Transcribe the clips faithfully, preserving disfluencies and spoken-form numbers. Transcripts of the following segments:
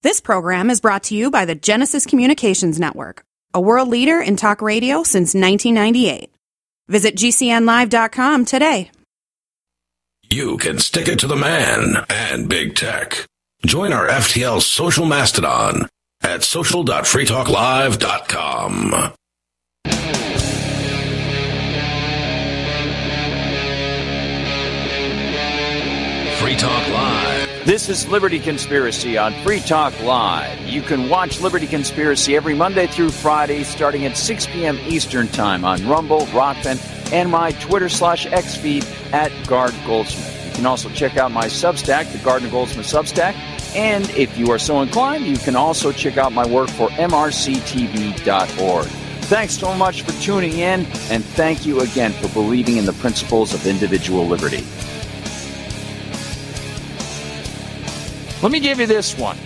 This program is brought to you by the Genesis Communications Network, a world leader in talk radio since nineteen ninety-eight. Visit G C N live dot com today. You can stick it to the man and big tech. Join our F T L social mastodon at social dot free talk live dot com. Free Talk Live. This is Liberty Conspiracy on Free Talk Live. You can watch Liberty Conspiracy every Monday through Friday starting at six p.m. Eastern Time on Rumble, Rockfin, and my Twitter slash X feed at Gard Goldsmith. You can also check out my Substack, the Gardner Goldsmith Substack. And if you are so inclined, you can also check out my work for M R C T V dot org. Thanks so much for tuning in, and thank you again for believing in the principles of individual liberty. Let me give you this one.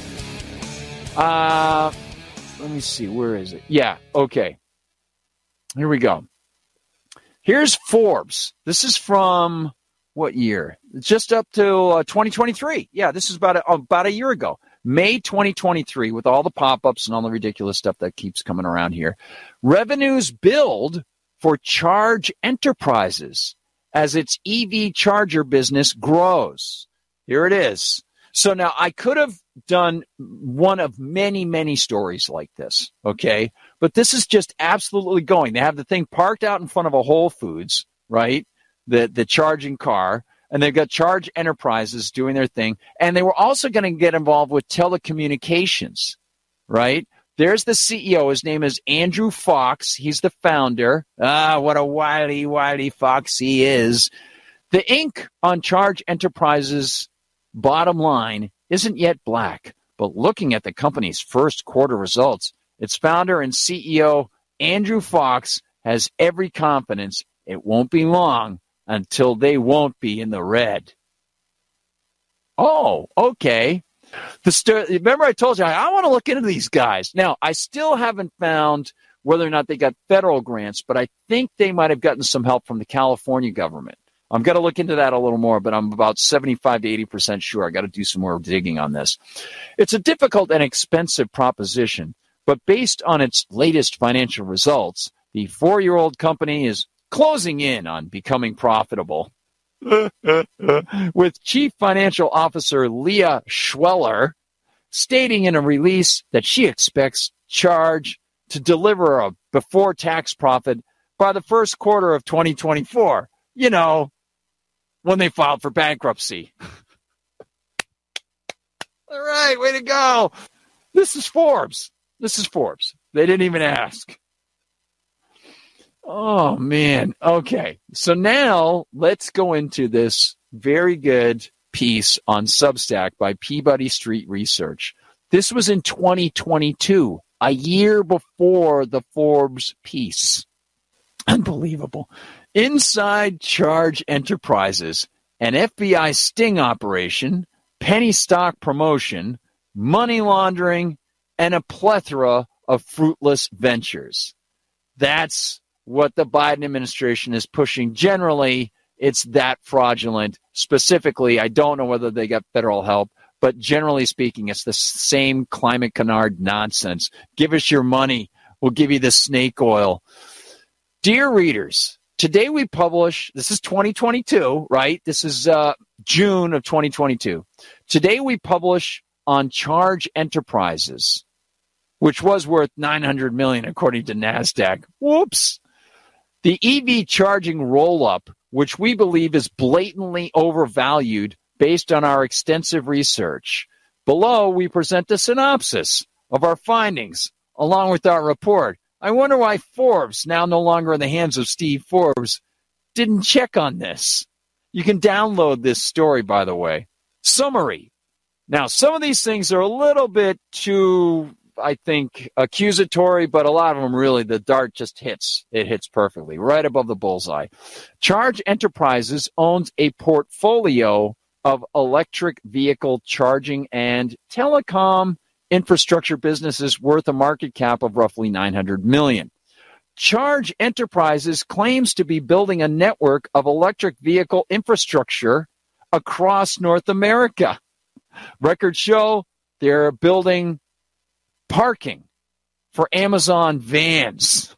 Uh, let me see. Where is it? Yeah, okay. Here we go. Here's Forbes. This is from what year? Just up to uh, twenty twenty-three. Yeah, this is about a, about a year ago. May twenty twenty-three, with all the pop-ups and all the ridiculous stuff that keeps coming around here. Revenues billed for Charge Enterprises as its E V charger business grows. Here it is. So now I could have done one of many, many stories like this, okay? But this is just absolutely going. They have the thing parked out in front of a Whole Foods, right? The the charging car. And they've got Charge Enterprises doing their thing. And they were also going to get involved with telecommunications, right? There's the C E O. His name is Andrew Fox. He's the founder. Ah, what a wily, wily fox he is. The ink on Charge Enterprises' bottom line isn't yet black, but looking at the company's first quarter results, its founder and C E O, Andrew Fox, has every confidence it won't be long until they won't be in the red. Oh, okay. The st- Remember I told you, I, I want to look into these guys. Now, I still haven't found whether or not they got federal grants, but I think they might have gotten some help from the California government. I'm going to look into that a little more, but I'm about seventy-five to eighty percent sure. I got to do some more digging on this. It's a difficult and expensive proposition, but based on its latest financial results, the four-year-old company is closing in on becoming profitable. With Chief Financial Officer Leah Schweller stating in a release that she expects Charge to deliver a before-tax profit by the first quarter of twenty twenty-four. You know, when they filed for bankruptcy. All right, way to go. This is Forbes. This is Forbes. They didn't even ask. Oh, man. Okay. So now let's go into this very good piece on Substack by Peabody Street Research. This was in twenty twenty-two, a year before the Forbes piece. Unbelievable. Inside Charge Enterprises, an F B I sting operation, penny stock promotion, money laundering, and a plethora of fruitless ventures. That's what the Biden administration is pushing. Generally, it's that fraudulent. Specifically, I don't know whether they got federal help, but generally speaking, it's the same climate canard nonsense. Give us your money. We'll give you the snake oil. Dear readers, today we publish, this is twenty twenty-two, right? This is uh, June of twenty twenty-two. Today we publish on Charge Enterprises, which was worth nine hundred million dollars according to NASDAQ. Whoops. The E V charging roll-up, which we believe is blatantly overvalued based on our extensive research. Below, we present a synopsis of our findings along with our report. I wonder why Forbes, now no longer in the hands of Steve Forbes, didn't check on this. You can download this story, by the way. Summary. Now, some of these things are a little bit too, I think, accusatory, but a lot of them really, the dart just hits. It hits perfectly, right above the bullseye. Charge Enterprises owns a portfolio of electric vehicle charging and telecom infrastructure businesses worth a market cap of roughly nine hundred million dollars. Charge Enterprises claims to be building a network of electric vehicle infrastructure across North America. Records show they're building parking for Amazon vans.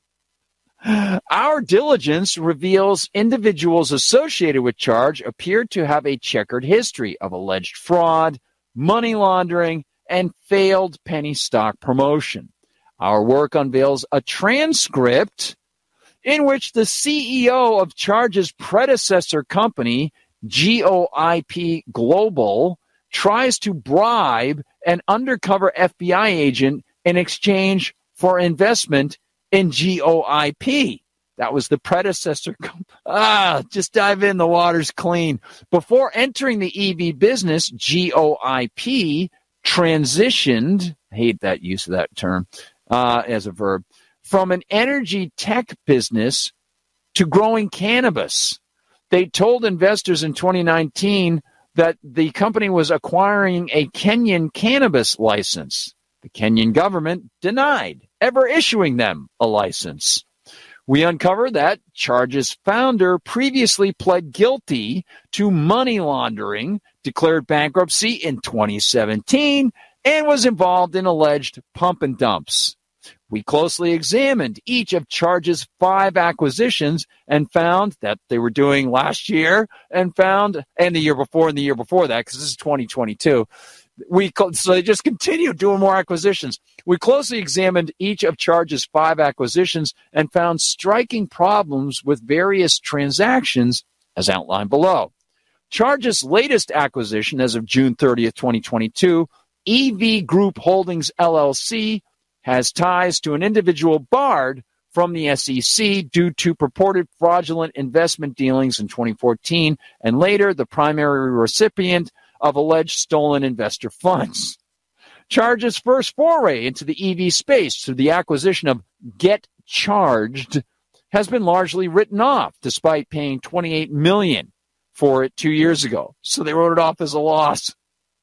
Our diligence reveals individuals associated with Charge appeared to have a checkered history of alleged fraud, money laundering, and failed penny stock promotion. Our work unveils a transcript in which the C E O of Charge's predecessor company, G O I P Global, tries to bribe an undercover F B I agent in exchange for investment in G O I P. That was the predecessor company. Ah, just dive in. The water's clean. Before entering the E V business, G O I P transitioned, I hate that use of that term uh, as a verb, from an energy tech business to growing cannabis. They told investors in twenty nineteen that the company was acquiring a Kenyan cannabis license. The Kenyan government denied ever issuing them a license. We uncovered that Charge's founder previously pled guilty to money laundering, declared bankruptcy in twenty seventeen, and was involved in alleged pump and dumps. We closely examined each of Charge's five acquisitions and found that they were doing last year and found, and the year before and the year before that, because this is twenty twenty-two. We so they just continued doing more acquisitions. We closely examined each of Charge's five acquisitions and found striking problems with various transactions as outlined below. Charge's latest acquisition as of June thirtieth, twenty twenty-two, E V Group Holdings, L L C, has ties to an individual barred from the S E C due to purported fraudulent investment dealings in twenty fourteen, and later the primary recipient of alleged stolen investor funds. Charge's first foray into the E V space through the acquisition of Get Charged has been largely written off, despite paying twenty-eight million dollars for it two years ago. So they wrote it off as a loss.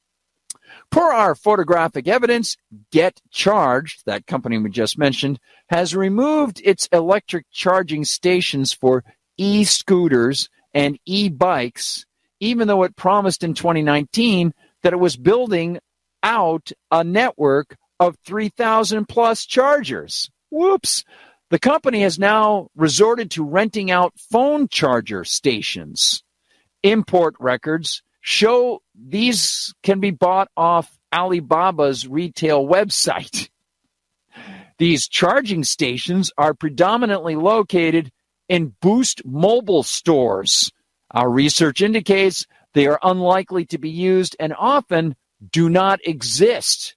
Per our photographic evidence, Get Charged, that company we just mentioned, has removed its electric charging stations for e-scooters and e-bikes, even though it promised in twenty nineteen that it was building out a network of three thousand plus chargers. Whoops. The company has now resorted to renting out phone charger stations. Import records show these can be bought off Alibaba's retail website. These charging stations are predominantly located in Boost mobile stores. Our research indicates they are unlikely to be used and often do not exist.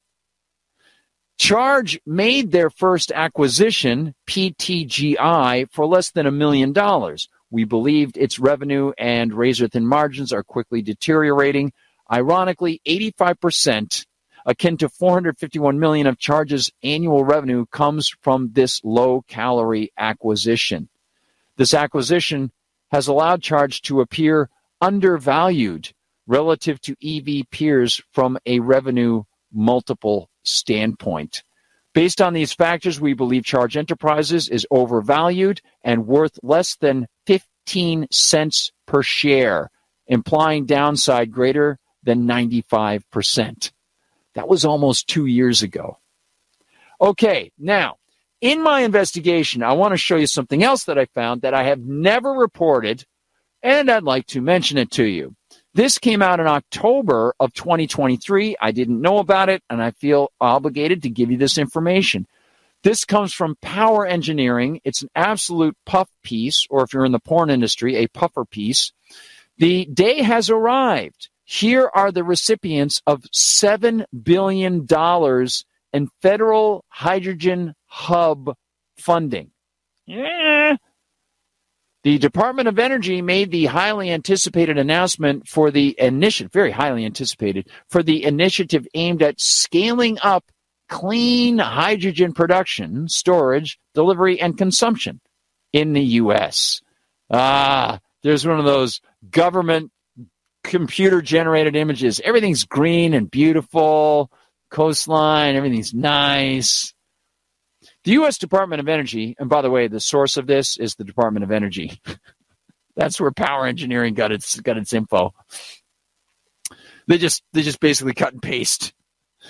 Charge made their first acquisition, P T G I, for less than a million dollars. We believed its revenue and razor-thin margins are quickly deteriorating. Ironically, eighty-five percent, akin to four hundred fifty-one million dollars of Charge's annual revenue, comes from this low-calorie acquisition. This acquisition has allowed Charge to appear undervalued relative to E V peers from a revenue multiple standpoint. Based on these factors, we believe Charge Enterprises is overvalued and worth less than fifteen cents per share, implying downside greater than ninety-five percent. That was almost two years ago. Okay, now, in my investigation, I want to show you something else that I found that I have never reported, and I'd like to mention it to you. This came out in October of twenty twenty-three. I didn't know about it, and I feel obligated to give you this information. This comes from Power Engineering. It's an absolute puff piece, or if you're in the porn industry, a puffer piece. The day has arrived. Here are the recipients of seven billion dollars in federal hydrogen hub funding. Yeah. The Department of Energy made the highly anticipated announcement for the initiative, very highly anticipated, for the initiative aimed at scaling up clean hydrogen production, storage, delivery, and consumption in the U S. Ah, there's one of those government computer-generated images. Everything's green and beautiful, coastline, everything's nice. The U S Department of Energy, and by the way, the source of this is the Department of Energy. That's where Power Engineering got its got its info. They just they just basically cut and paste.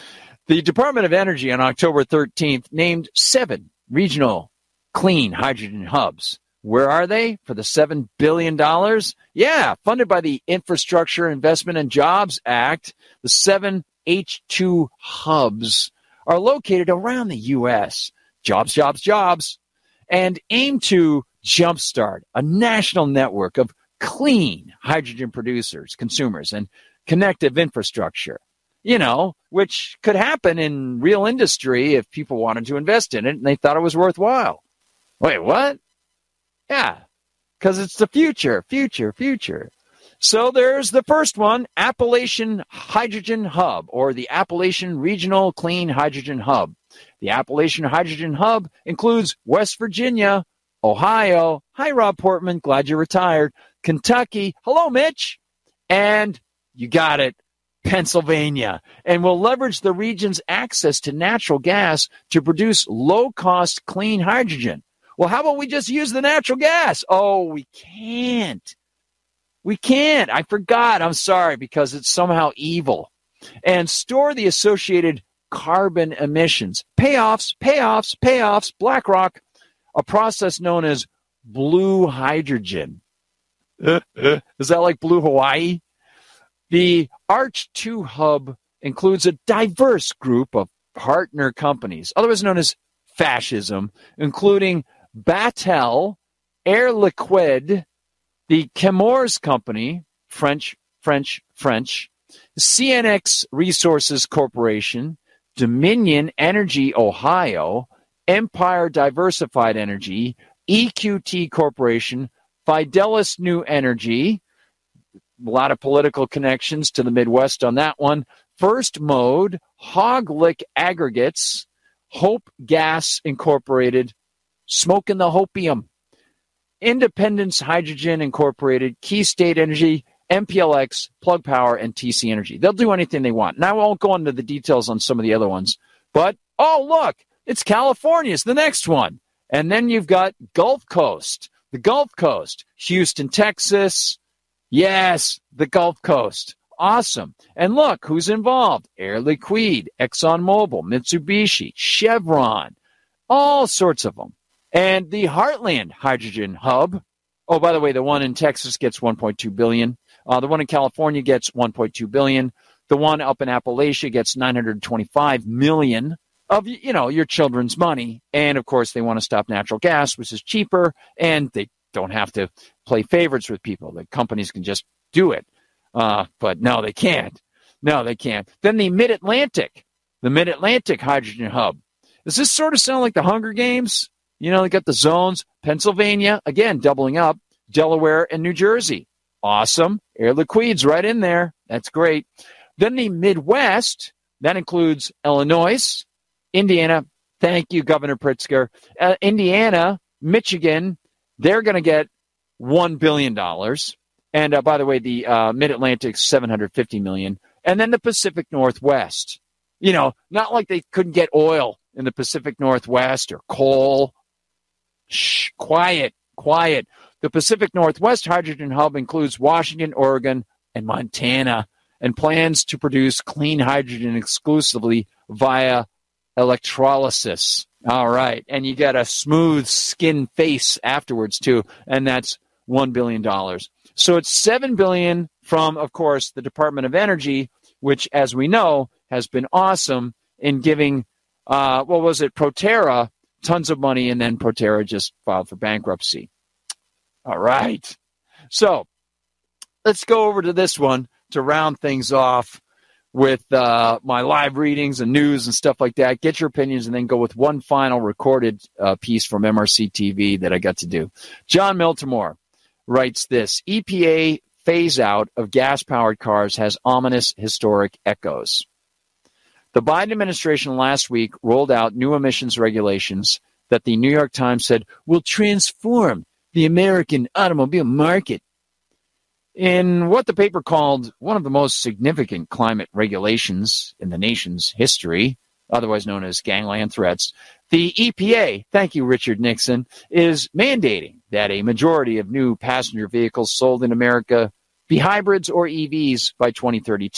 The Department of Energy on October thirteenth named seven regional clean hydrogen hubs. Where are they for the seven billion dollars? Yeah, funded by the Infrastructure Investment and Jobs Act. The seven H two hubs are located around the U S. Jobs, jobs, jobs. And aim to jumpstart a national network of clean hydrogen producers, consumers, and connective infrastructure. You know, which could happen in real industry if people wanted to invest in it and they thought it was worthwhile. Wait, what? Yeah, because it's the future, future, future. So there's the first one, Appalachian Hydrogen Hub, or the Appalachian Regional Clean Hydrogen Hub. The Appalachian Hydrogen Hub includes West Virginia, Ohio, hi, Rob Portman, glad you're retired, Kentucky, hello, Mitch, and you got it, Pennsylvania, and will leverage the region's access to natural gas to produce low-cost clean hydrogen. Well, how about we just use the natural gas? Oh, we can't. We can't. I forgot. I'm sorry, because it's somehow evil. And store the associated carbon emissions. Payoffs, payoffs, payoffs, BlackRock, a process known as blue hydrogen. Is that like blue Hawaii? The Arch two hub includes a diverse group of partner companies, otherwise known as fascism, including Battelle, Air Liquide, the Chemours Company, French, French, French, C N X Resources Corporation, Dominion Energy Ohio, Empire Diversified Energy, E Q T Corporation, Fidelis New Energy, a lot of political connections to the Midwest on that one, First Mode, Hoglick Aggregates, Hope Gas Incorporated, Smoking the Hopium, Independence Hydrogen Incorporated, Key State Energy, M P L X, Plug Power, and T C Energy. They'll do anything they want. Now, I won't go into the details on some of the other ones, but, oh, look, it's California. It's the next one. And then you've got Gulf Coast, the Gulf Coast, Houston, Texas. Yes, the Gulf Coast. Awesome. And look, who's involved? Air Liquide, ExxonMobil, Mitsubishi, Chevron, all sorts of them. And the Heartland Hydrogen Hub, oh, by the way, the one in Texas gets one point two billion dollars. Uh, the one in California gets one point two billion dollars. The one up in Appalachia gets nine hundred twenty-five million dollars of, you know, your children's money. And, of course, they want to stop natural gas, which is cheaper, and they don't have to play favorites with people. The companies can just do it. Uh, but, no, they can't. No, they can't. Then the Mid-Atlantic, the Mid-Atlantic Hydrogen Hub. Does this sort of sound like the Hunger Games? You know, they got the zones. Pennsylvania, again, doubling up. Delaware and New Jersey. Awesome. Air Liquide's right in there. That's great. Then the Midwest, that includes Illinois, Indiana. Thank you, Governor Pritzker. Uh, Indiana, Michigan, they're going to get one billion dollars. And uh, by the way, the uh, Mid-Atlantic, seven hundred fifty million dollars. And then the Pacific Northwest. You know, not like they couldn't get oil in the Pacific Northwest or coal. Shh, quiet, quiet. The Pacific Northwest Hydrogen Hub includes Washington, Oregon, and Montana, and plans to produce clean hydrogen exclusively via electrolysis. All right. And you got a smooth skin face afterwards, too, and that's one billion dollars. So it's seven billion dollars from, of course, the Department of Energy, which, as we know, has been awesome in giving, uh, what was it, Proterra, tons of money, and then Proterra just filed for bankruptcy. All right. So let's go over to this one to round things off with uh, my live readings and news and stuff like that. Get your opinions and then go with one final recorded uh, piece from M R C T V that I got to do. John Miltimore writes this: E P A phase-out of gas-powered cars has ominous historic echoes. The Biden administration last week rolled out new emissions regulations that the New York Times said will transform the American automobile market. In what the paper called one of the most significant climate regulations in the nation's history, otherwise known as gangland threats, the E P A, thank you, Richard Nixon, is mandating that a majority of new passenger vehicles sold in America be hybrids or E Vs by twenty thirty-two.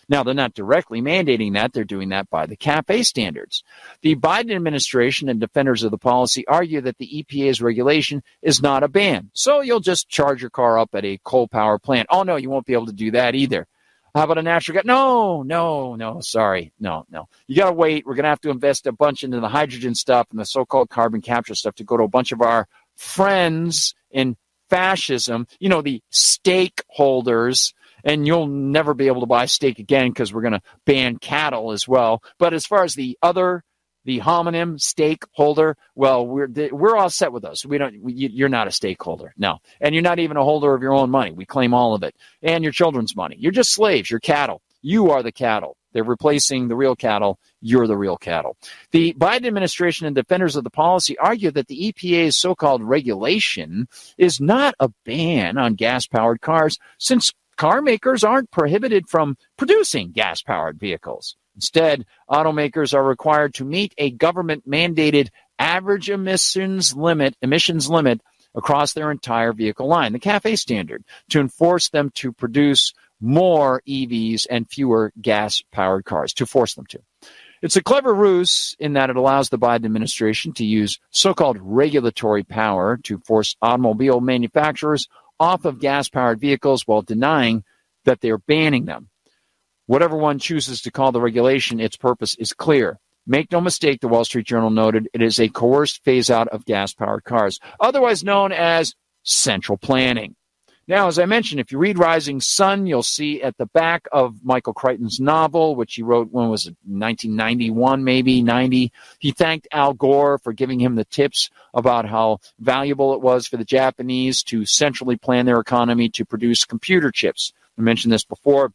Now, they're not directly mandating that. They're doing that by the CAFE standards. The Biden administration and defenders of the policy argue that the E P A's regulation is not a ban. So you'll just charge your car up at a coal power plant. Oh, no, you won't be able to do that either. How about a natural gas? No, no, no, sorry. No, no. You got to wait. We're going to have to invest a bunch into the hydrogen stuff and the so-called carbon capture stuff to go to a bunch of our friends in fascism, you know, the stakeholders, and you'll never be able to buy steak again because we're going to ban cattle as well. But as far as the other, the homonym stakeholder, well, we're we're all set with us. We don't. We, you're not a stakeholder, no, and you're not even a holder of your own money. We claim all of it, and your children's money. You're just slaves. You're cattle. You are the cattle. They're replacing the real cattle. You're the real cattle. The Biden administration and defenders of the policy argue that the E P A's so-called regulation is not a ban on gas-powered cars, since car makers aren't prohibited from producing gas-powered vehicles. Instead, automakers are required to meet a government-mandated average emissions limit, emissions limit across their entire vehicle line, the CAFE standard, to enforce them to produce more E Vs and fewer gas-powered cars, to force them to. It's a clever ruse in that it allows the Biden administration to use so-called regulatory power to force automobile manufacturers off of gas-powered vehicles while denying that they're banning them. Whatever one chooses to call the regulation, its purpose is clear. Make no mistake, the Wall Street Journal noted, it is a coerced phase-out of gas-powered cars, otherwise known as central planning. Now, as I mentioned, if you read Rising Sun, you'll see at the back of Michael Crichton's novel, which he wrote, when was it, nineteen ninety-one, maybe, ninety, he thanked Al Gore for giving him the tips about how valuable it was for the Japanese to centrally plan their economy to produce computer chips. I mentioned this before,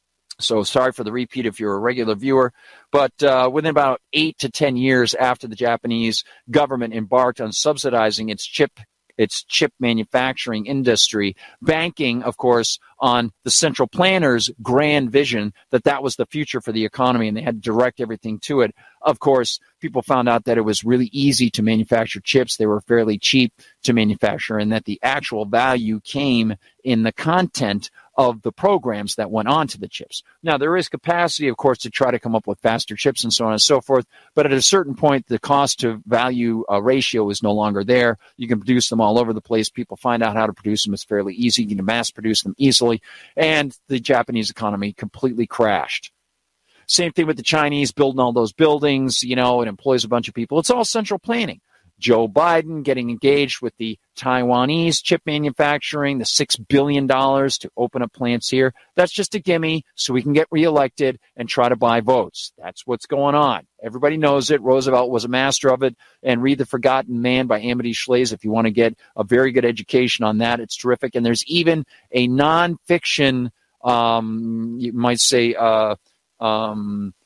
so sorry for the repeat if you're a regular viewer. But uh, within about eight to ten years after the Japanese government embarked on subsidizing its chip its chip manufacturing industry, banking, of course, on the central planners' grand vision that that was the future for the economy and they had to direct everything to it. Of course, people found out that it was really easy to manufacture chips. They were fairly cheap to manufacture, and that the actual value came in the content of the programs that went onto the chips. Now, there is capacity, of course, to try to come up with faster chips and so on and so forth, but at a certain point, the cost-to-value uh, ratio is no longer there. You can produce them all over the place. People find out how to produce them. It's fairly easy. You can mass-produce them easily, and the Japanese economy completely crashed. Same thing with the Chinese building all those buildings. You know, it employs a bunch of people. It's all central planning. Joe Biden getting engaged with the Taiwanese chip manufacturing, the six billion dollars to open up plants here. That's just a gimme so we can get reelected and try to buy votes. That's what's going on. Everybody knows it. Roosevelt was a master of it. And read The Forgotten Man by Amity Shlaes if you want to get a very good education on that. It's terrific. And there's even a nonfiction, um, you might say, uh, um,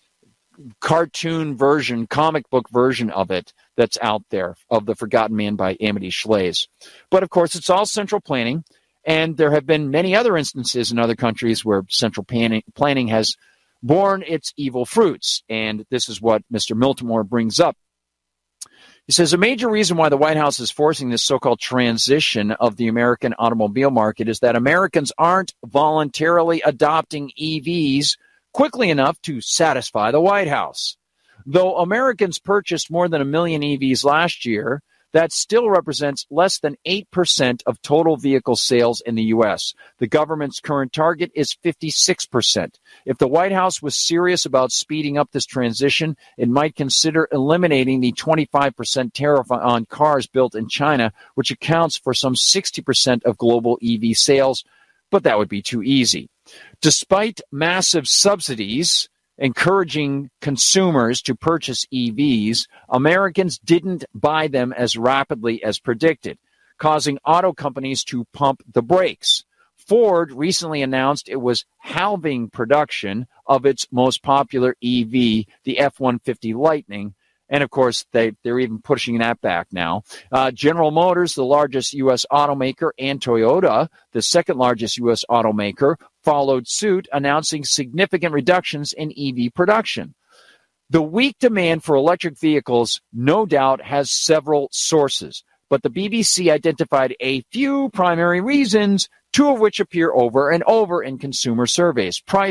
cartoon version, comic book version of it that's out there, of The Forgotten Man by Amity Shlaes. But of course, it's all central planning, and there have been many other instances in other countries where central planning, planning has borne its evil fruits, and this is what Mister Miltimore brings up. He says, a major reason why the White House is forcing this so-called transition of the American automobile market is that Americans aren't voluntarily adopting E Vs quickly enough to satisfy the White House. Though Americans purchased more than a million E Vs last year, that still represents less than eight percent of total vehicle sales in the U S. The government's current target is fifty-six percent. If the White House was serious about speeding up this transition, it might consider eliminating the twenty-five percent tariff on cars built in China, which accounts for some sixty percent of global E V sales, but that would be too easy. Despite massive subsidies encouraging consumers to purchase E Vs, Americans didn't buy them as rapidly as predicted, causing auto companies to pump the brakes. Ford recently announced it was halving production of its most popular E V, the F one fifty Lightning. And, of course, they, they're even pushing that back now. Uh, General Motors, the largest U S automaker, and Toyota, the second largest U S automaker, followed suit, announcing significant reductions in E V production. The weak demand for electric vehicles, no doubt, has several sources, but the B B C identified a few primary reasons, two of which appear over and over in consumer surveys: price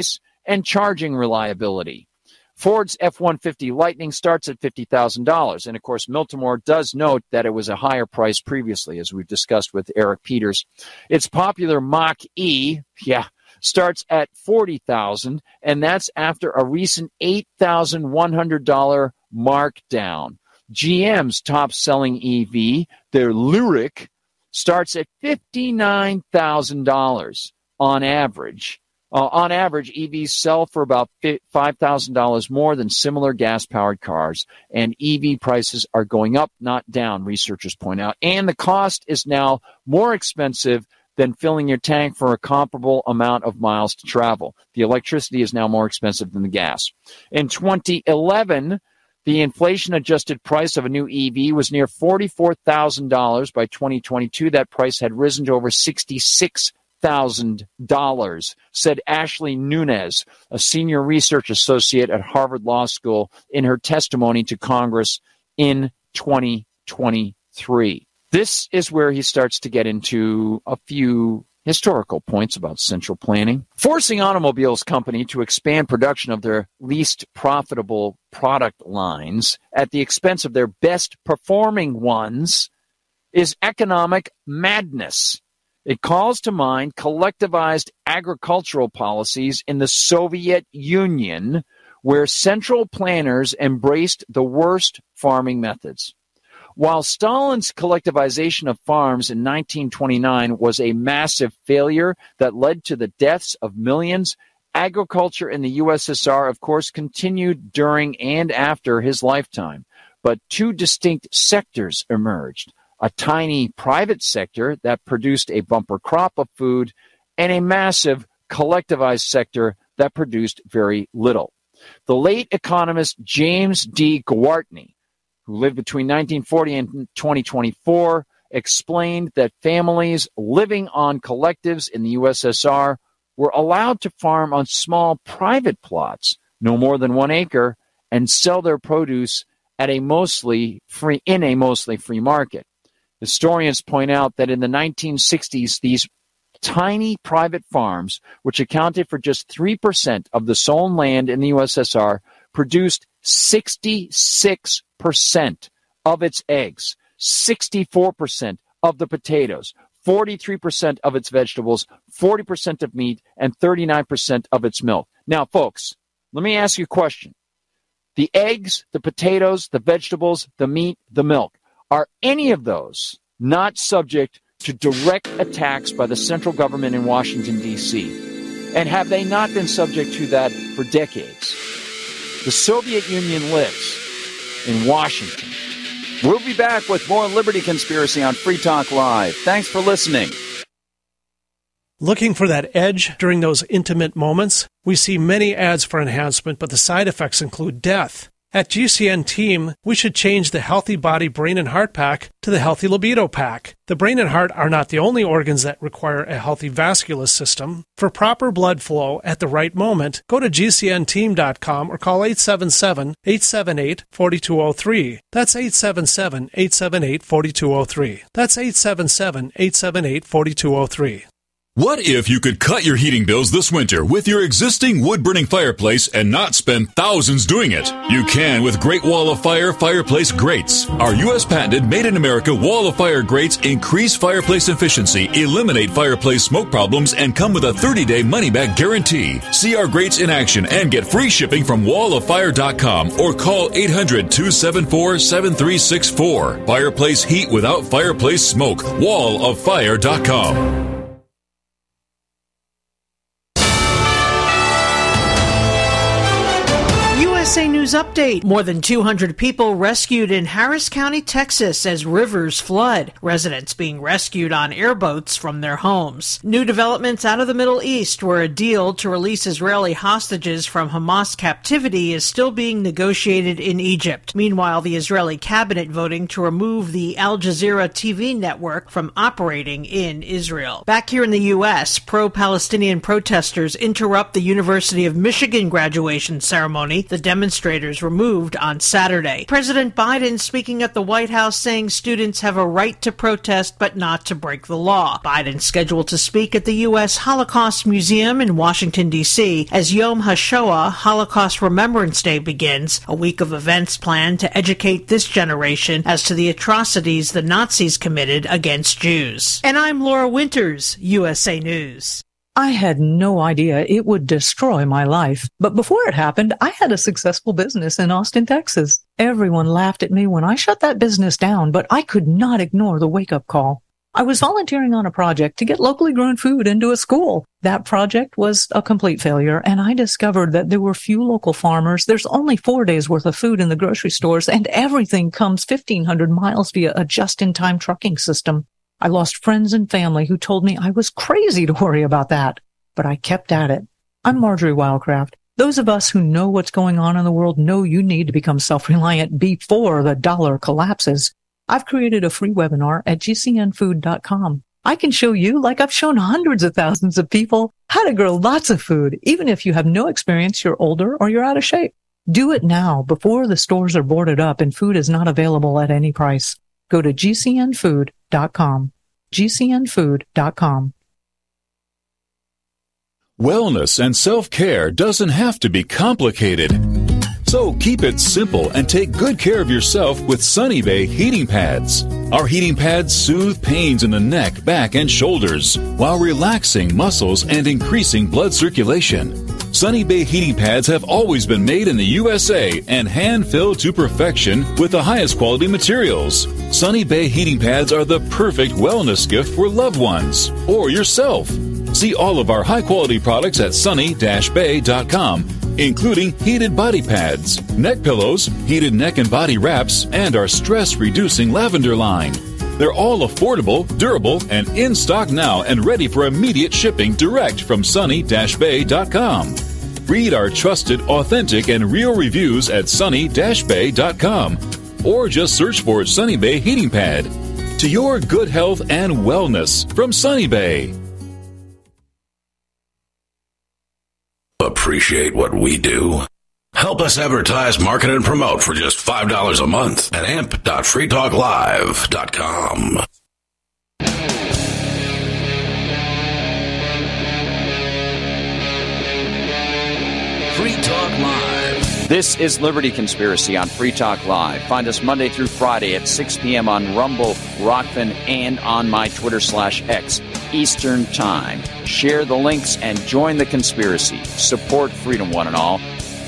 and charging reliability. Ford's F one fifty Lightning starts at fifty thousand dollars. And, of course, Miltimore does note that it was a higher price previously, as we've discussed with Eric Peters. Its popular Mach-E, yeah, starts at forty thousand dollars, and that's after a recent eight thousand one hundred dollars markdown. G M's top-selling E V, their Lyriq, starts at fifty-nine thousand dollars on average. Uh, on average, E Vs sell for about five thousand dollars more than similar gas-powered cars, and E V prices are going up, not down, researchers point out. And the cost is now more expensive than filling your tank for a comparable amount of miles to travel. The electricity is now more expensive than the gas. In twenty eleven, the inflation-adjusted price of a new E V was near forty-four thousand dollars. By twenty twenty-two, that price had risen to over sixty-six thousand dollars, said Ashley Nunes, a senior research associate at Harvard Law School, in her testimony to Congress in twenty twenty-three. This is where he starts to get into a few historical points about central planning. Forcing automobiles company to expand production of their least profitable product lines at the expense of their best performing ones is economic madness. It calls to mind collectivized agricultural policies in the Soviet Union, where central planners embraced the worst farming methods. While Stalin's collectivization of farms in nineteen twenty-nine was a massive failure that led to the deaths of millions, agriculture in the U S S R, of course, continued during and after his lifetime. But two distinct sectors emerged: a tiny private sector that produced a bumper crop of food, and a massive collectivized sector that produced very little. The late economist James D. Gwartney, who lived between nineteen forty and twenty twenty-four, explained that families living on collectives in the U S S R were allowed to farm on small private plots, no more than one acre, and sell their produce at a mostly free in a mostly free market. Historians point out that in the nineteen sixties, these tiny private farms, which accounted for just three percent of the sown land in the U S S R, produced sixty-six percent of its eggs, sixty-four percent of the potatoes, forty-three percent of its vegetables, forty percent of meat, and thirty-nine percent of its milk. Now, folks, let me ask you a question. The eggs, the potatoes, the vegetables, the meat, the milk, are any of those not subject to direct attacks by the central government in Washington, D C? And have they not been subject to that for decades? The Soviet Union lives in Washington. We'll be back with more Liberty Conspiracy on Free Talk Live. Thanks for listening. Looking for that edge during those intimate moments? We see many ads for enhancement, but the side effects include death. At G C N Team, we should change the Healthy Body, Brain, and Heart Pack to the Healthy Libido Pack. The brain and heart are not the only organs that require a healthy vascular system. For proper blood flow at the right moment, go to G C N team dot com or call eight seven seven, eight seven eight, four two zero three. That's eight seven seven, eight seven eight, four two zero three. That's eight seven seven, eight seven eight, four two zero three. What if you could cut your heating bills this winter with your existing wood-burning fireplace and not spend thousands doing it? You can with Great Wall of Fire fireplace grates. Our U S patented made-in-America Wall of Fire grates increase fireplace efficiency, eliminate fireplace smoke problems, and come with a thirty-day money-back guarantee. See our grates in action and get free shipping from wall of fire dot com or call eight hundred, two seven four, seven three six four. Fireplace heat without fireplace smoke. wall of fire dot com. U S A News Update. More than two hundred people rescued in Harris County, Texas as rivers flood. Residents being rescued on airboats from their homes. New developments out of the Middle East, where a deal to release Israeli hostages from Hamas captivity is still being negotiated in Egypt. Meanwhile, the Israeli cabinet voting to remove the Al Jazeera T V network from operating in Israel. Back here in the U S, pro-Palestinian protesters interrupt the University of Michigan graduation ceremony. The demonstrators demonstrators removed on Saturday. President Biden speaking at the White House saying students have a right to protest but not to break the law. Biden scheduled to speak at the U S Holocaust Museum in Washington, D C as Yom HaShoah, Holocaust Remembrance Day, begins, a week of events planned to educate this generation as to the atrocities the Nazis committed against Jews. And I'm Laura Winters, U S A News. I had no idea it would destroy my life. But before it happened, I had a successful business in Austin, Texas. Everyone laughed at me when I shut that business down, but I could not ignore the wake-up call. I was volunteering on a project to get locally grown food into a school. That project was a complete failure, and I discovered that there were few local farmers. There's only four days worth of food in the grocery stores, and everything comes fifteen hundred miles via a just-in-time trucking system. I lost friends and family who told me I was crazy to worry about that, but I kept at it. I'm Marjorie Wildcraft. Those of us who know what's going on in the world know you need to become self-reliant before the dollar collapses. I've created a free webinar at G C N food dot com. I can show you, like I've shown hundreds of thousands of people, how to grow lots of food, even if you have no experience, you're older, or you're out of shape. Do it now before the stores are boarded up and food is not available at any price. Go to G C N food dot com. G C N food dot com. Wellness and self-care doesn't have to be complicated. So keep it simple and take good care of yourself with Sunny Bay heating pads. Our heating pads soothe pains in the neck, back, and shoulders while relaxing muscles and increasing blood circulation. Sunny Bay heating pads have always been made in the U S A and hand-filled to perfection with the highest quality materials. Sunny Bay heating pads are the perfect wellness gift for loved ones or yourself. See all of our high-quality products at sunny dash bay dot com, including heated body pads, neck pillows, heated neck and body wraps, and our stress-reducing lavender line. They're all affordable, durable, and in stock now and ready for immediate shipping direct from sunny dash bay dot com. Read our trusted, authentic, and real reviews at sunny dash bay dot com or just search for Sunny Bay Heating Pad. To your good health and wellness from Sunny Bay. Appreciate what we do? Help us advertise, market, and promote for just five dollars a month at amp dot free talk live dot com. Free Talk Live. This is Liberty Conspiracy on Free Talk Live. Find us Monday through Friday at six p.m. on Rumble, Rockfin, and on my Twitter slash X Eastern Time. Share the links and join the conspiracy. Support freedom, one and all.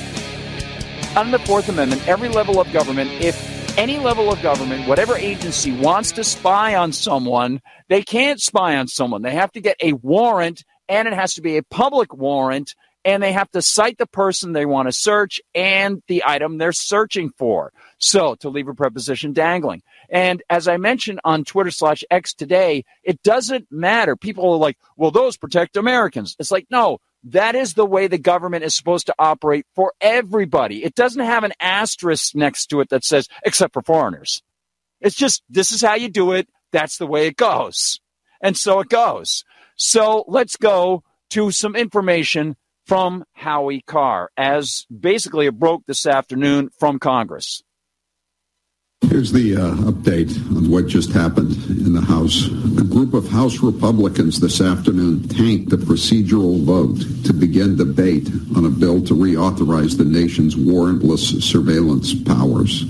Under the Fourth Amendment, every level of government, if any level of government, whatever agency wants to spy on someone, they can't spy on someone. They have to get a warrant, and it has to be a public warrant, and they have to cite the person they want to search and the item they're searching for. So, to leave a preposition dangling. And as I mentioned on Twitter slash X today, it doesn't matter. People are like, well, those protect Americans. It's like, no, that is the way the government is supposed to operate for everybody. It doesn't have an asterisk next to it that says, except for foreigners. It's just, this is how you do it. That's the way it goes. And so it goes. So let's go to some information from Howie Carr, as basically it broke this afternoon from Congress. Here's the uh, update on what just happened in the House. A group of House Republicans this afternoon tanked a procedural vote to begin debate on a bill to reauthorize the nation's warrantless surveillance powers.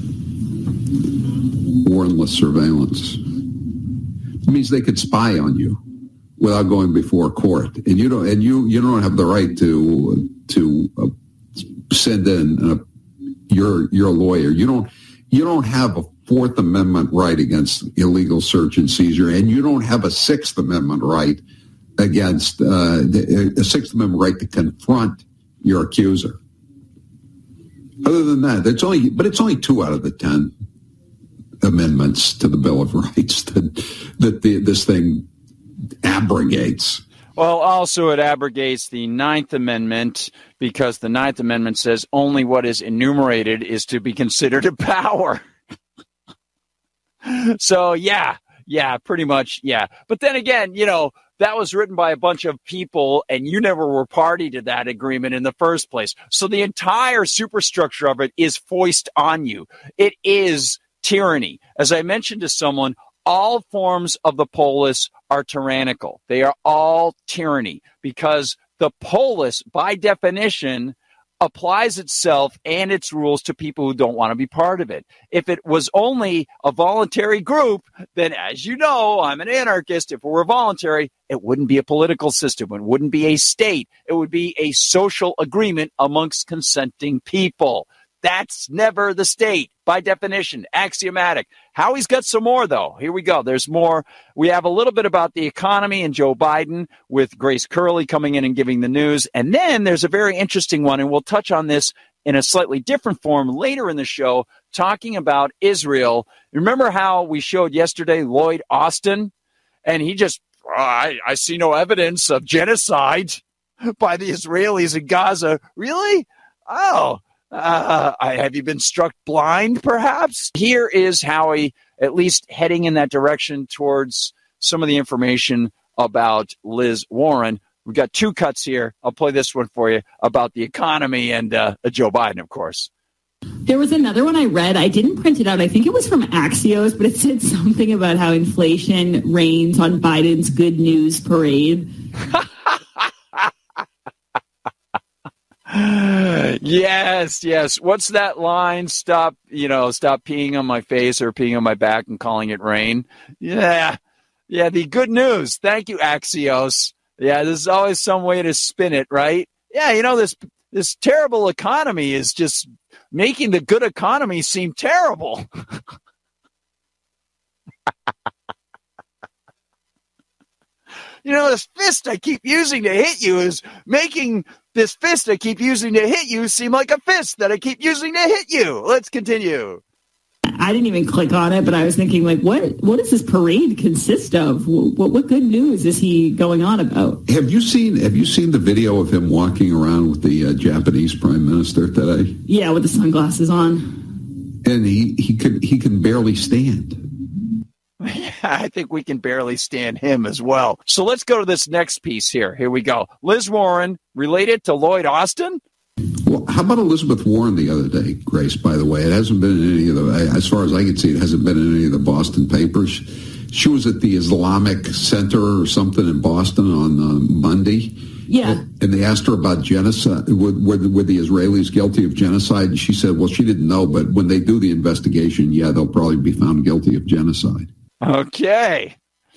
Warrantless surveillance. It means they could spy on you without going before court, and you don't, and you, you don't have the right to to uh, send in. Uh, you're you're a lawyer. You don't you don't have a Fourth Amendment right against illegal search and seizure, and you don't have a Sixth Amendment right against uh, the, a Sixth Amendment right to confront your accuser. Other than that, it's only but it's only two out of the ten amendments to the Bill of Rights that that the, this thing abrogates. Well, also it abrogates the Ninth Amendment, because the Ninth Amendment says only what is enumerated is to be considered a power. So, yeah, yeah, pretty much, yeah. But then again, you know, that was written by a bunch of people, and you never were party to that agreement in the first place. So the entire superstructure of it is foisted on you. It is tyranny. As I mentioned to someone, all forms of the polis are tyrannical. They are all tyranny because the polis, by definition, applies itself and its rules to people who don't want to be part of it. If it was only a voluntary group, then as you know, I'm an anarchist. If it were voluntary, it wouldn't be a political system. It wouldn't be a state. It would be a social agreement amongst consenting people. That's never the state, by definition, axiomatic. Howie's got some more, though. Here we go. There's more. We have a little bit about the economy and Joe Biden with Grace Curley coming in and giving the news. And then there's a very interesting one, and we'll touch on this in a slightly different form later in the show, talking about Israel. Remember how we showed yesterday Lloyd Austin? And he just, oh, I, I see no evidence of genocide by the Israelis in Gaza. Really? Oh. Uh, have you been struck blind, perhaps? Here is Howie, at least heading in that direction towards some of the information about Liz Warren. We've got two cuts here. I'll play this one for you about the economy and uh, Joe Biden, of course. There was another one I read. I didn't print it out. I think it was from Axios, but it said something about how inflation reigns on Biden's good news parade. Yes, yes. What's that line? Stop, you know, stop peeing on my face or peeing on my back and calling it rain. Yeah. Yeah, the good news. Thank you, Axios. Yeah, there's always some way to spin it, right? Yeah, you know, this this terrible economy is just making the good economy seem terrible. You know, this fist I keep using to hit you is making this fist I keep using to hit you seem like a fist that I keep using to hit you. Let's continue. I didn't even click on it, but I was thinking, like, what what does this parade consist of? What what good news is he going on about? Have you seen Have you seen the video of him walking around with the uh, Japanese Prime Minister today? Yeah, with the sunglasses on, and he he could he can barely stand. Yeah, I think we can barely stand him as well. So let's go to this next piece here. Here we go. Liz Warren related to Lloyd Austin? Well, how about Elizabeth Warren the other day, Grace, by the way? It hasn't been in any of the, as far as I can see, it hasn't been in any of the Boston papers. She was at the Islamic Center or something in Boston on uh, Monday. Yeah. And they asked her about genocide. Were, were, were the Israelis guilty of genocide? And she said, well, she didn't know, but when they do the investigation, yeah, they'll probably be found guilty of genocide. Okay.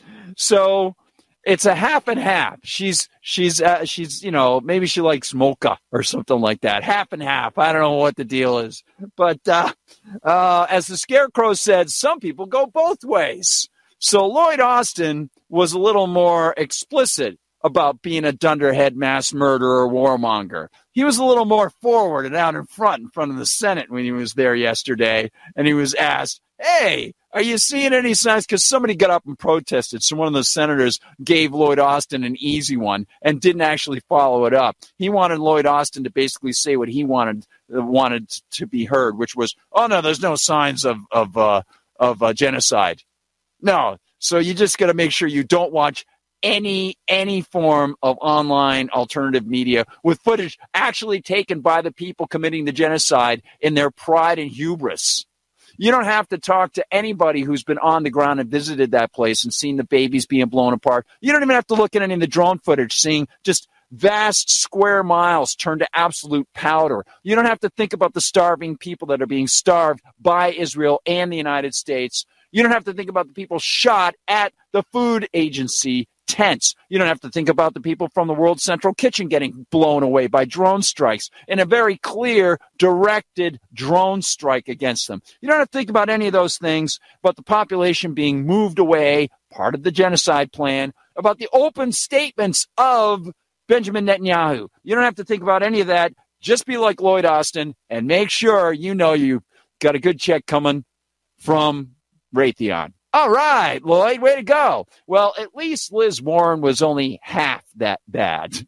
So it's a half and half. She's, she's, uh, she's, you know, maybe she likes mocha or something like that. Half and half. I don't know what the deal is. But uh, uh, as the Scarecrow said, some people go both ways. So Lloyd Austin was a little more explicit about being a dunderhead mass murderer warmonger. He was a little more forward and out in front, in front of the Senate when he was there yesterday. And he was asked, hey, are you seeing any signs? Because somebody got up and protested. So one of the senators gave Lloyd Austin an easy one and didn't actually follow it up. He wanted Lloyd Austin to basically say what he wanted wanted to be heard, which was, oh, no, there's no signs of, of, uh, of uh, genocide. No. So you just got to make sure you don't watch any any form of online alternative media with footage actually taken by the people committing the genocide in their pride and hubris. You don't have to talk to anybody who's been on the ground and visited that place and seen the babies being blown apart. You don't even have to look at any of the drone footage, seeing just vast square miles turned to absolute powder. You don't have to think about the starving people that are being starved by Israel and the United States. You don't have to think about the people shot at the food agency tents. You don't have to think about the people from the World Central Kitchen getting blown away by drone strikes in a very clear, directed drone strike against them. You don't have to think about any of those things, about the population being moved away, part of the genocide plan, about the open statements of Benjamin Netanyahu. You don't have to think about any of that. Just be like Lloyd Austin and make sure you know you got a good check coming from Raytheon. All right, Lloyd, way to go. Well, at least Liz Warren was only half that bad.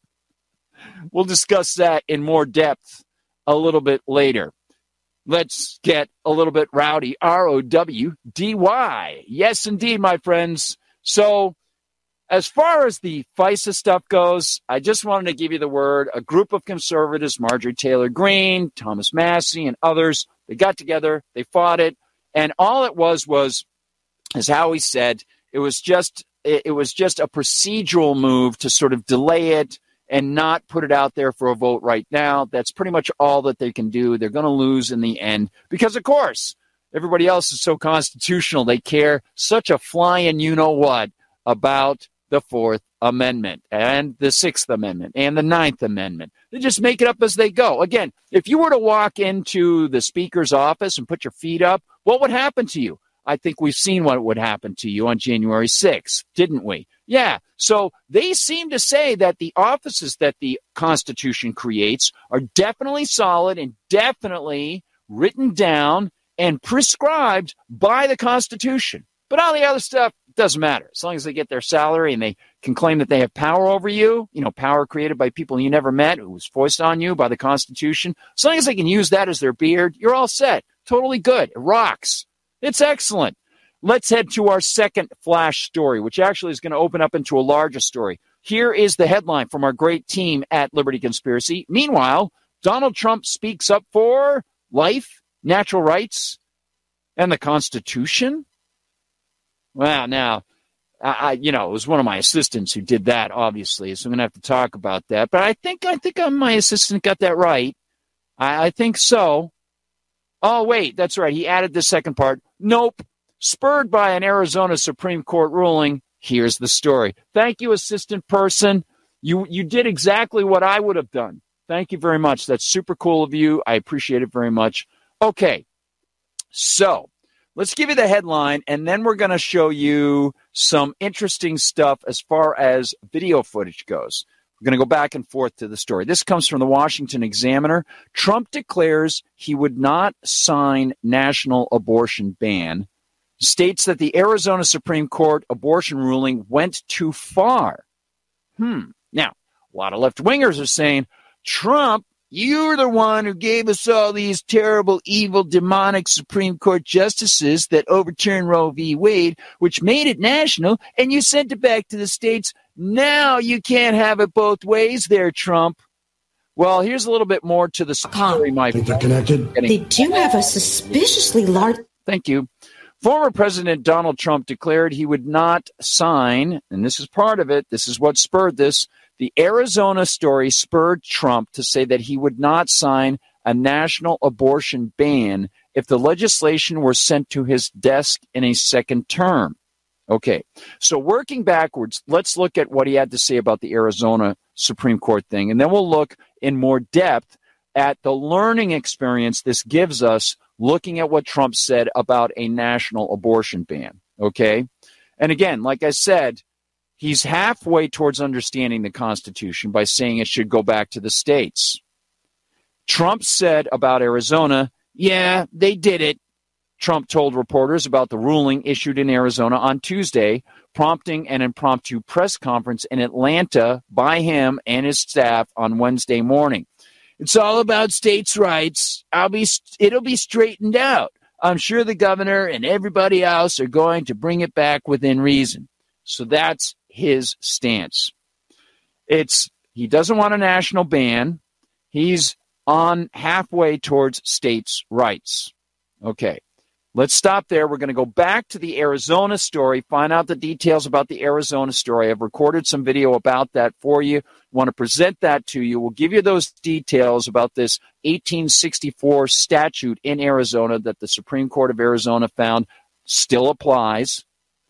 We'll discuss that in more depth a little bit later. Let's get a little bit rowdy. R O W D Y. Yes, indeed, my friends. So as far as the FISA stuff goes, I just wanted to give you the word. A group of conservatives, Marjorie Taylor Greene, Thomas Massey, and others, they got together, they fought it, and all it was was, as Howie said, it was just it, it was just a procedural move to sort of delay it and not put it out there for a vote right now. That's pretty much all that they can do. They're going to lose in the end because, of course, everybody else is so constitutional. They care such a flying you-know-what about the Fourth Amendment and the Sixth Amendment and the Ninth Amendment. They just make it up as they go. Again, if you were to walk into the Speaker's office and put your feet up, what would happen to you? I think we've seen what would happen to you on January sixth, didn't we? Yeah. So they seem to say that the offices that the Constitution creates are definitely solid and definitely written down and prescribed by the Constitution. But all the other stuff doesn't matter. As long as they get their salary and they can claim that they have power over you, you know, power created by people you never met, who was foisted on you by the Constitution. As long as they can use that as their beard, you're all set. Totally good. It rocks. It's excellent. Let's head to our second flash story, which actually is going to open up into a larger story. Here is the headline from our great team at Liberty Conspiracy. Meanwhile, Donald Trump speaks up for life, natural rights, and the Constitution. Well, now, I, I, you know, it was one of my assistants who did that, obviously, so I'm going to have to talk about that. But I think I think my assistant got that right. I, I think so. Oh, wait, that's right. He added the second part. Nope. Spurred by an Arizona Supreme Court ruling, here's the story. Thank you, assistant person. You you did exactly what I would have done. Thank you very much. That's super cool of you. I appreciate it very much. Okay, so let's give you the headline, and then we're going to show you some interesting stuff as far as video footage goes. We're going to go back and forth to the story. This comes from the Washington Examiner. Trump declares he would not sign national abortion ban. States that the Arizona Supreme Court abortion ruling went too far. Hmm. Now, a lot of left-wingers are saying, Trump, you're the one who gave us all these terrible, evil, demonic Supreme Court justices that overturned Roe v. Wade, which made it national, and you sent it back to the states. Now you can't have it both ways there, Trump. Well, here's a little bit more to the story, my friend. They're connected. They do have a suspiciously large... Thank you. Former President Donald Trump declared he would not sign, and this is part of it, this is what spurred this, the Arizona story spurred Trump to say that he would not sign a national abortion ban if the legislation were sent to his desk in a second term. Okay, so working backwards, let's look at what he had to say about the Arizona Supreme Court thing, and then we'll look in more depth at the learning experience this gives us looking at what Trump said about a national abortion ban, okay? And again, like I said, he's halfway towards understanding the Constitution by saying it should go back to the states. Trump said about Arizona, yeah, they did it. Trump told reporters about the ruling issued in Arizona on Tuesday, prompting an impromptu press conference in Atlanta by him and his staff on Wednesday morning. It's all about states' rights. I'll be, it'll be straightened out. I'm sure the governor and everybody else are going to bring it back within reason. So that's his stance. It's he doesn't want a national ban. He's on halfway towards states' rights. Okay, let's stop there. We're going to go back to the Arizona story, find out the details about the Arizona story. I've recorded some video about that for you. Want to present that to you. We'll give you those details about this eighteen sixty-four statute in Arizona that the Supreme Court of Arizona found still applies.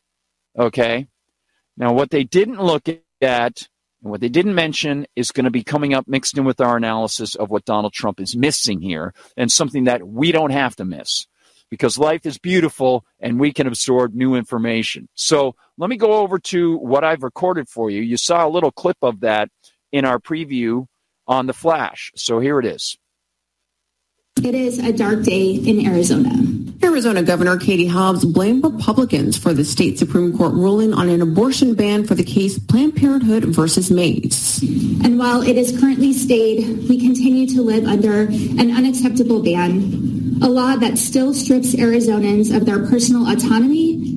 Okay. Now, what they didn't look at and what they didn't mention is going to be coming up mixed in with our analysis of what Donald Trump is missing here, and something that we don't have to miss because life is beautiful and we can absorb new information. So let me go over to what I've recorded for you. You saw a little clip of that in our preview on the Flash. So here it is. It is a dark day in Arizona. Arizona Governor Katie Hobbs blamed Republicans for the state Supreme Court ruling on an abortion ban for the case Planned Parenthood versus Mays. And while it is currently stayed, we continue to live under an unacceptable ban, a law that still strips Arizonans of their personal autonomy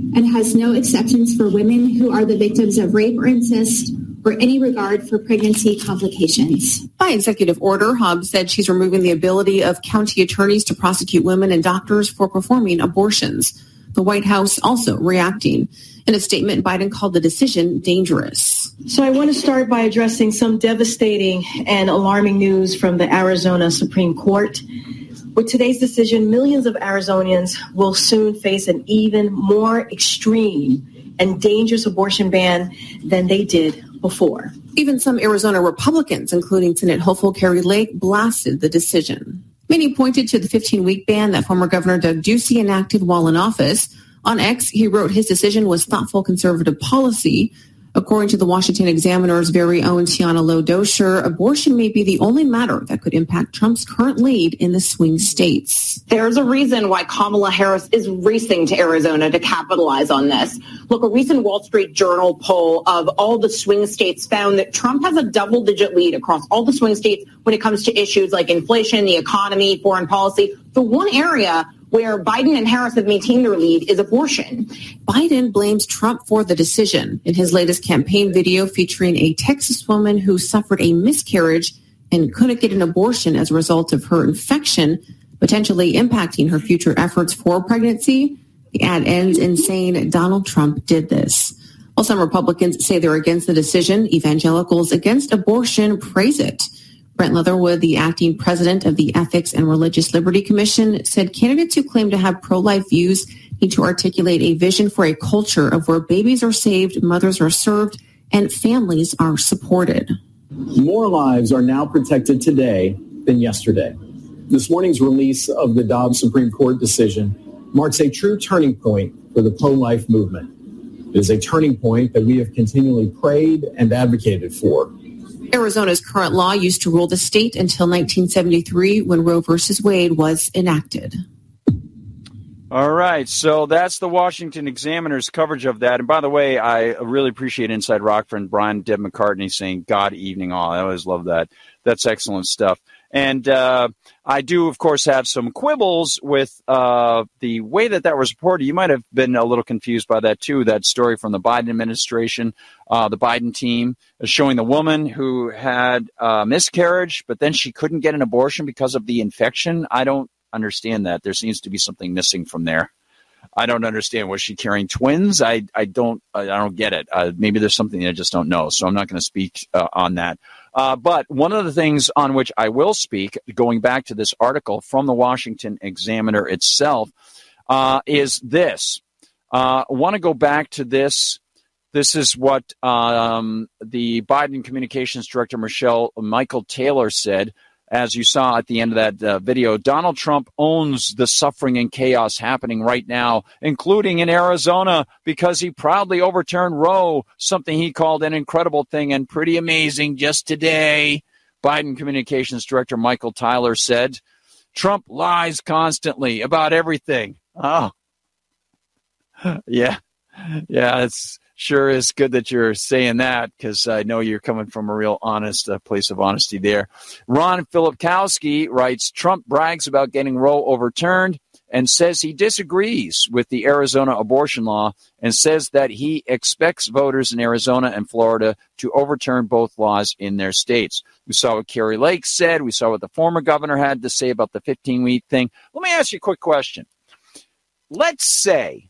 and has no exceptions for women who are the victims of rape or incest or any regard for pregnancy complications. By executive order, Hobbs said she's removing the ability of county attorneys to prosecute women and doctors for performing abortions. The White House also reacting. In a statement, Biden called the decision dangerous. So I want to start by addressing some devastating and alarming news from the Arizona Supreme Court. With today's decision, millions of Arizonians will soon face an even more extreme and dangerous abortion ban than they did before. Even some Arizona Republicans, including Senate hopeful Kari Lake, blasted the decision. Many pointed to the fifteen-week ban that former Governor Doug Ducey enacted while in office. On X, he wrote his decision was thoughtful conservative policy. According to the Washington Examiner's very own Tiana Low-Dosher, abortion may be the only matter that could impact Trump's current lead in the swing states. There's a reason why Kamala Harris is racing to Arizona to capitalize on this. Look, a recent Wall Street Journal poll of all the swing states found that Trump has a double-digit lead across all the swing states when it comes to issues like inflation, the economy, foreign policy. The one area where Biden and Harris have maintained their lead is abortion. Biden blames Trump for the decision. In his latest campaign video featuring a Texas woman who suffered a miscarriage and couldn't get an abortion as a result of her infection, potentially impacting her future efforts for pregnancy, the ad ends in saying Donald Trump did this. While some Republicans say they're against the decision, evangelicals against abortion praise it. Brent Leatherwood, the acting president of the Ethics and Religious Liberty Commission, said candidates who claim to have pro-life views need to articulate a vision for a culture of where babies are saved, mothers are served, and families are supported. More lives are now protected today than yesterday. This morning's release of the Dobbs Supreme Court decision marks a true turning point for the pro-life movement. It is a turning point that we have continually prayed and advocated for. Arizona's current law used to rule the state until nineteen seventy-three when Roe versus Wade was enacted. All right, so that's the Washington Examiner's coverage of that. And by the way, I really appreciate Inside Rockford and Brian Deb McCartney saying God evening all. I always love that. That's excellent stuff. And uh, I do, of course, have some quibbles with uh, the way that that was reported. You might have been a little confused by that, too, that story from the Biden administration, uh, the Biden team, showing the woman who had a miscarriage, but then she couldn't get an abortion because of the infection. I don't understand that. There seems to be something missing from there. I don't understand. Was she carrying twins? I, I don't I don't get it. Uh, maybe there's something I just don't know, so I'm not going to speak uh, on that. Uh, but one of the things on which I will speak, going back to this article from the Washington Examiner itself, uh, is this. Uh, I want to go back to this. This is what um, the Biden Communications Director, Michelle Michael Taylor, said. As you saw at the end of that uh, video, Donald Trump owns the suffering and chaos happening right now, including in Arizona, because he proudly overturned Roe, something he called an incredible thing and pretty amazing just today. Biden Communications Director Michael Taylor said, Trump lies constantly about everything. Oh, yeah. Yeah, it's sure is good that you're saying that, because I know you're coming from a real honest uh, place of honesty there. Ron Filipkowski writes, Trump brags about getting Roe overturned and says he disagrees with the Arizona abortion law and says that he expects voters in Arizona and Florida to overturn both laws in their states. We saw what Kari Lake said. We saw what the former governor had to say about the fifteen-week thing. Let me ask you a quick question. Let's say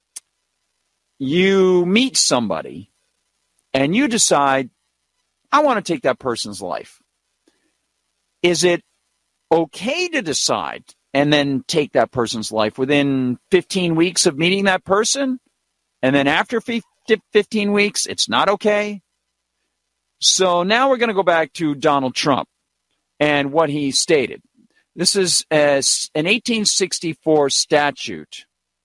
you meet somebody and you decide, I want to take that person's life. Is it okay to decide and then take that person's life within fifteen weeks of meeting that person? And then after fifteen weeks, it's not okay? So now we're going to go back to Donald Trump and what he stated. This is as an eighteen sixty-four statute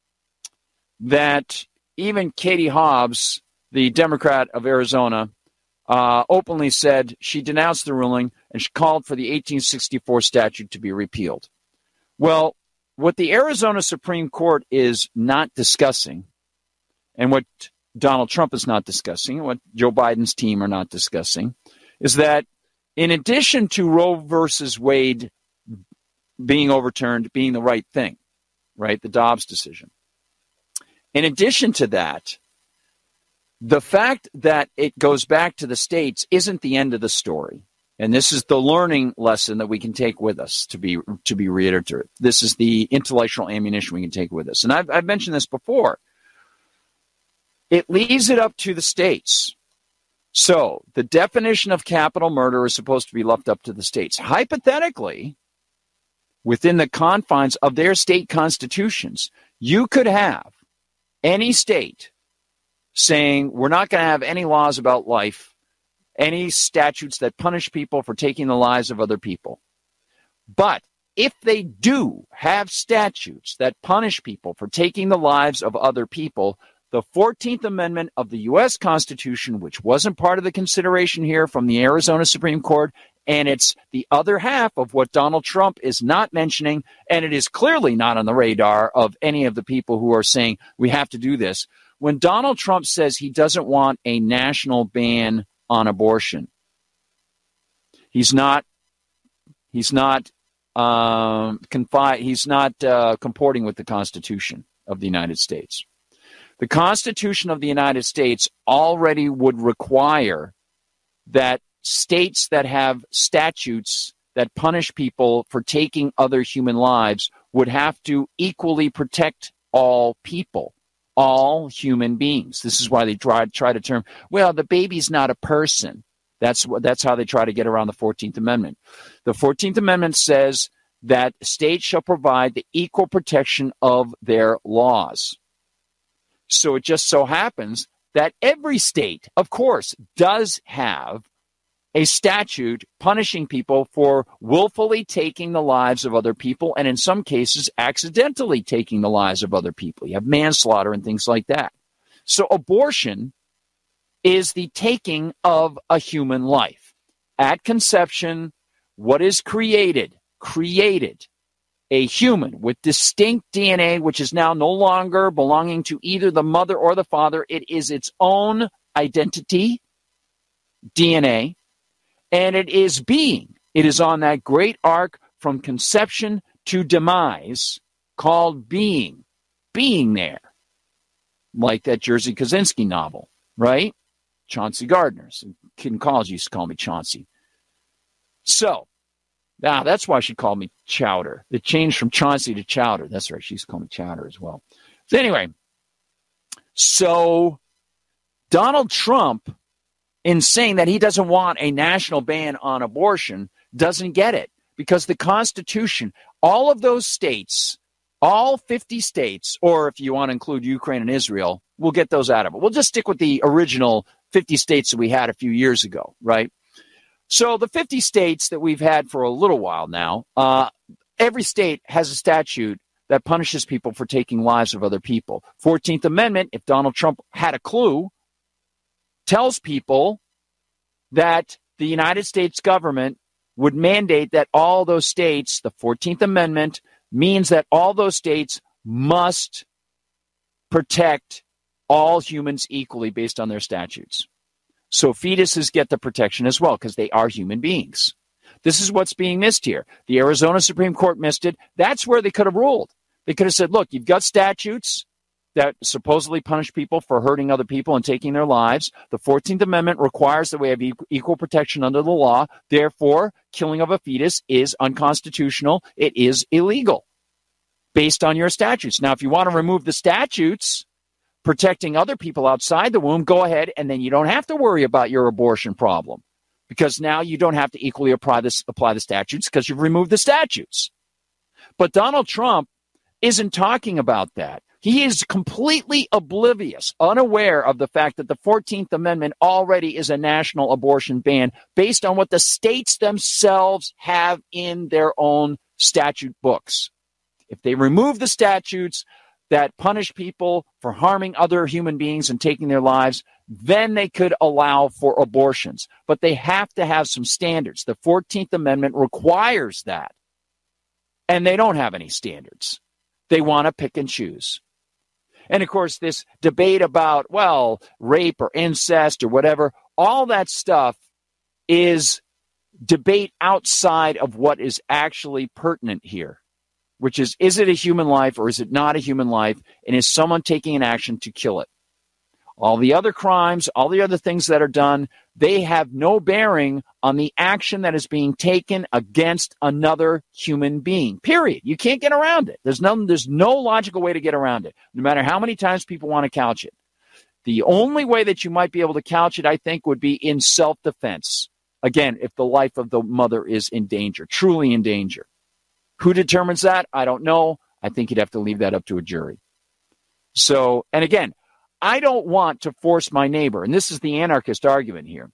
that even Katie Hobbs, the Democrat of Arizona, uh, openly said she denounced the ruling and she called for the eighteen sixty-four statute to be repealed. Well, what the Arizona Supreme Court is not discussing, and what Donald Trump is not discussing, and what Joe Biden's team are not discussing, is that in addition to Roe versus Wade being overturned, being the right thing, right, the Dobbs decision, In addition to that, the fact that it goes back to the states isn't the end of the story. And this is the learning lesson that we can take with us, to be to be reiterative. This is the intellectual ammunition we can take with us. And I've, I've mentioned this before. It leaves it up to the states. So the definition of capital murder is supposed to be left up to the states. Hypothetically, within the confines of their state constitutions, you could have any state saying, we're not going to have any laws about life, any statutes that punish people for taking the lives of other people. But if they do have statutes that punish people for taking the lives of other people, the fourteenth Amendment of the U S Constitution, which wasn't part of the consideration here from the Arizona Supreme Court, and it's the other half of what Donald Trump is not mentioning, and it is clearly not on the radar of any of the people who are saying we have to do this. When Donald Trump says he doesn't want a national ban on abortion, he's not he's not um, confi- he's not uh, comporting with the Constitution of the United States. The Constitution of the United States already would require that states that have statutes that punish people for taking other human lives would have to equally protect all people, all human beings. This is why they try, try to term, well, the baby's not a person. That's what, that's how they try to get around the fourteenth Amendment. The fourteenth Amendment says that states shall provide the equal protection of their laws. So it just so happens that every state, of course, does have a statute punishing people for willfully taking the lives of other people, and in some cases, accidentally taking the lives of other people. You have manslaughter and things like that. So abortion is the taking of a human life. At conception, what is created? Created a human with distinct D N A, which is now no longer belonging to either the mother or the father. It is its own identity, D N A, and it is being. It is on that great arc from conception to demise called being. Being there. Like that Jerzy Kosinski novel, right? Chauncey Gardner. Some kid in college used to call me Chauncey. So, now that's why she called me Chowder. It changed from Chauncey to Chowder. That's right. She used to call me Chowder as well. So anyway, so Donald Trump, in saying that he doesn't want a national ban on abortion, doesn't get it. Because the Constitution, all of those states, all fifty states, or if you want to include Ukraine and Israel, we'll get those out of it. We'll just stick with the original fifty states that we had a few years ago, right? So the fifty states that we've had for a little while now, uh, every state has a statute that punishes people for taking lives of other people. fourteenth Amendment, if Donald Trump had a clue, tells people that the United States government would mandate that all those states, the fourteenth Amendment means that all those states must protect all humans equally based on their statutes. So fetuses get the protection as well because they are human beings. This is what's being missed here. The Arizona Supreme Court missed it. That's where they could have ruled. They could have said, look, you've got statutes that supposedly punish people for hurting other people and taking their lives. The fourteenth Amendment requires that we have equal protection under the law. Therefore, killing of a fetus is unconstitutional. It is illegal based on your statutes. Now, if you want to remove the statutes protecting other people outside the womb, go ahead, and then you don't have to worry about your abortion problem because now you don't have to equally apply, this, apply the statutes because you've removed the statutes. But Donald Trump isn't talking about that. He is completely oblivious, unaware of the fact that the fourteenth Amendment already is a national abortion ban based on what the states themselves have in their own statute books. If they remove the statutes that punish people for harming other human beings and taking their lives, then they could allow for abortions. But they have to have some standards. The fourteenth Amendment requires that. And they don't have any standards. They want to pick and choose. And, of course, this debate about, well, rape or incest or whatever, all that stuff is debate outside of what is actually pertinent here. which is, is it a human life or is it not a human life? And is someone taking an action to kill it? All the other crimes, all the other things that are done, they have no bearing on the action that is being taken against another human being, period. You can't get around it. There's no, there's no logical way to get around it, no matter how many times people want to couch it. The only way that you might be able to couch it, I think, would be in self-defense. Again, if the life of the mother is in danger, truly in danger. Who determines that? I don't know. I think you'd have to leave that up to a jury. So, and again, I don't want to force my neighbor, and this is the anarchist argument here.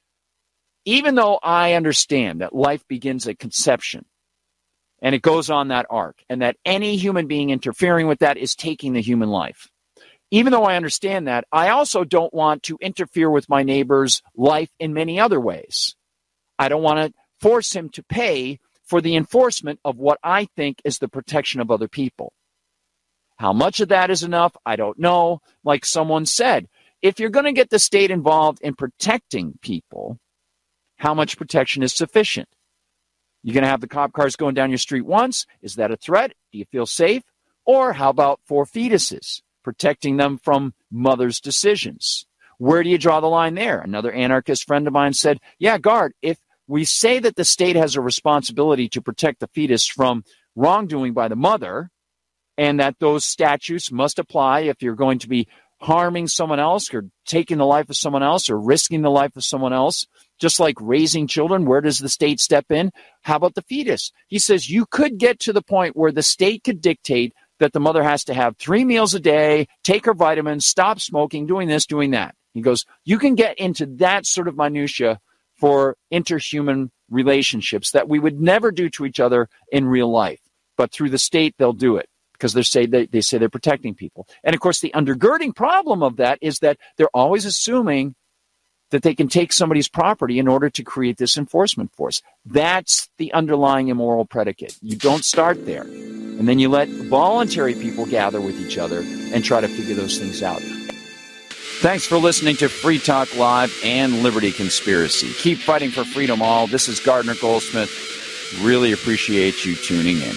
Even though I understand that life begins at conception, and it goes on that arc, and that any human being interfering with that is taking the human life. Even though I understand that, I also don't want to interfere with my neighbor's life in many other ways. I don't want to force him to pay for the enforcement of what I think is the protection of other people. How much of that is enough, I don't know. Like someone said, if you're going to get the state involved in protecting people, how much protection is sufficient? You're going to have the cop cars going down your street once. Is that a threat? Do you feel safe? Or how about for fetuses, protecting them from mothers' decisions? Where do you draw the line there? Another anarchist friend of mine said, yeah, Gard, if we say that the state has a responsibility to protect the fetus from wrongdoing by the mother, and that those statutes must apply if you're going to be harming someone else or taking the life of someone else or risking the life of someone else, just like raising children, where does the state step in? How about the fetus? He says you could get to the point where the state could dictate that the mother has to have three meals a day, take her vitamins, stop smoking, doing this, doing that. He goes, you can get into that sort of minutia for interhuman relationships that we would never do to each other in real life. But through the state, they'll do it because they say they, they say they're protecting people. And, of course, the undergirding problem of that is that they're always assuming that they can take somebody's property in order to create this enforcement force. That's the underlying immoral predicate. You don't start there. And then you let voluntary people gather with each other and try to figure those things out. Thanks for listening to Free Talk Live and Liberty Conspiracy. Keep fighting for freedom all. This is Gardner Goldsmith. Really appreciate you tuning in.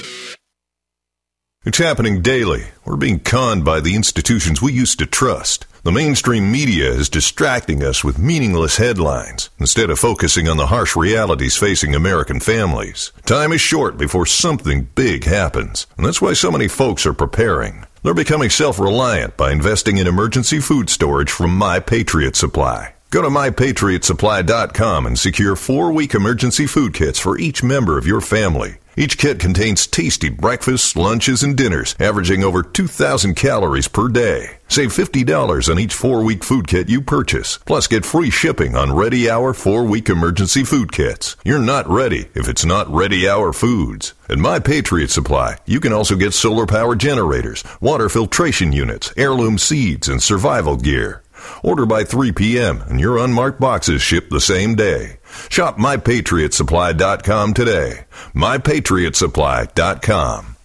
It's happening daily. We're being conned by the institutions we used to trust. The mainstream media is distracting us with meaningless headlines instead of focusing on the harsh realities facing American families. Time is short before something big happens, and that's why so many folks are preparing. They're becoming self-reliant by investing in emergency food storage from My Patriot Supply. Go to my patriot supply dot com and secure four-week emergency food kits for each member of your family. Each kit contains tasty breakfasts, lunches, and dinners, averaging over two thousand calories per day. Save fifty dollars on each four-week food kit you purchase. Plus, get free shipping on Ready Hour four-week emergency food kits. You're not ready if it's not Ready Hour Foods. At My Patriot Supply, you can also get solar power generators, water filtration units, heirloom seeds, and survival gear. Order by three p.m. and your unmarked boxes ship the same day. Shop my patriot supply dot com today. my patriot supply dot com.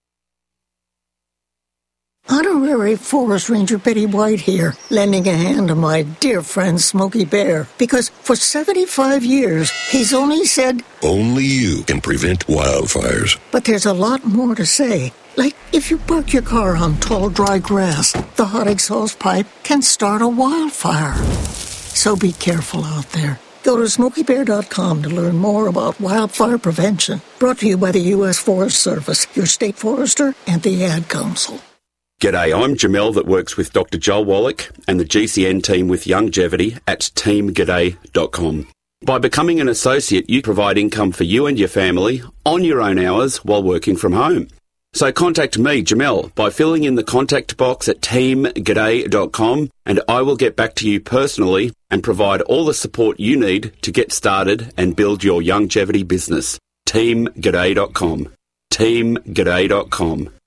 Honorary Forest Ranger Betty White here, lending a hand to my dear friend Smokey Bear, because for seventy-five years, he's only said, only you can prevent wildfires. But there's a lot more to say. Like, if you park your car on tall, dry grass, the hot exhaust pipe can start a wildfire. So be careful out there. Go to smokey bear dot com to learn more about wildfire prevention. Brought to you by the U S Forest Service, your state forester, and the Ad Council. G'day, I'm Jamel that works with Doctor Joel Wallach and the G C N team with Longevity at team g'day dot com. By becoming an associate, you provide income for you and your family on your own hours while working from home. So contact me, Jamel, by filling in the contact box at team g'day dot com, and I will get back to you personally and provide all the support you need to get started and build your longevity business. team g'day dot com. team g'day dot com.